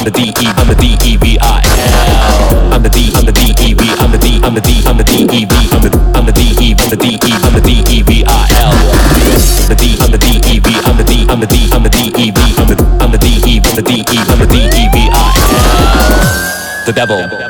I'm the D E, I'm the D E V I L. I'm the D, I'm the D E V, I'm the D, I'm the D, I'm the D E V, I'm the D E, I'm the D E, I'm the D E V I L. The D, I'm the D E V, I'm the D, I'm the D, I'm the D E V, I'm the D E, I'm the D E, I'm the D E V I L. The devil.